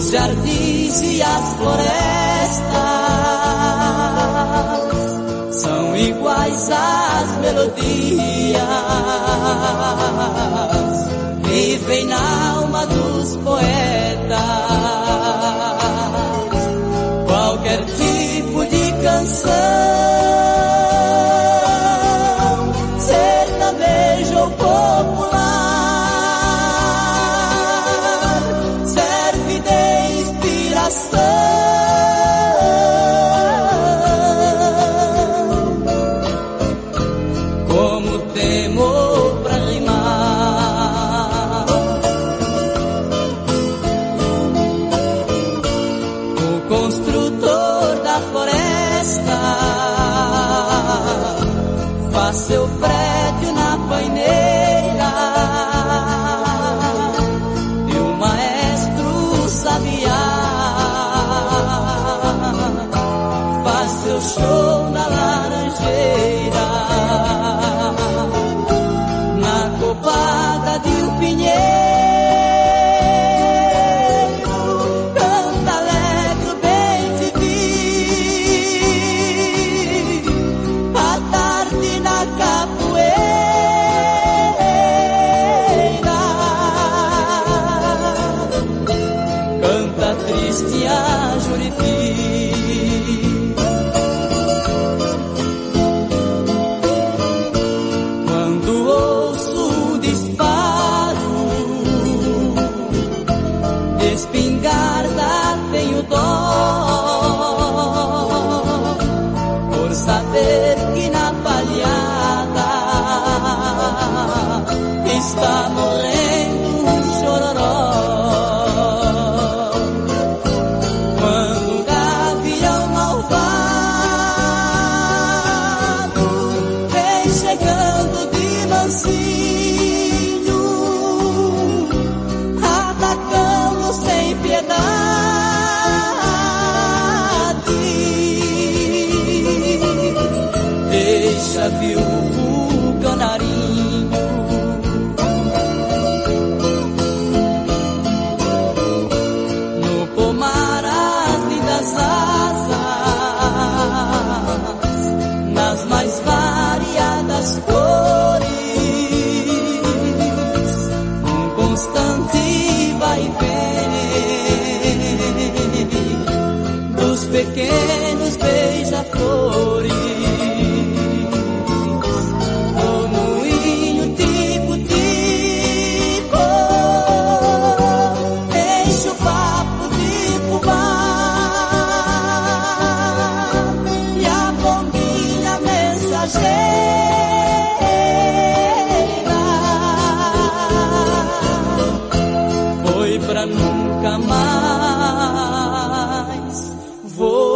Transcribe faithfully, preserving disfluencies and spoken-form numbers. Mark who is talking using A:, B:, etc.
A: jardins e as florestas são iguais às melodias, vivem na alma dos poetas. Qualquer tipo de canção, sertanejo ou popular, serve de inspiração, como temor pra rimar. O construtor da floresta faz seu prédio na paineira, e o maestro sabiá faz seu show na laranjeira, na copada de um pinheiro. Canta alegre o bem te vi, à tarde na capoeira. Canta triste a Juriti, quando ouço o disparo de espingarda, tenho dó, por saber que na palhada está morrendo um chororó. Quando um gavião malvado vem chegando de mansinho, atacando sem piedade, deixa viúvo o canarinho. No pomar as lindas asas, nas mais variadas cores, um constante vai e vem dos pequenos beija-flores. No moinho tipo-tipo, enche o papo de fubá, e a bombinha mensageira foi pra nunca mais voltar.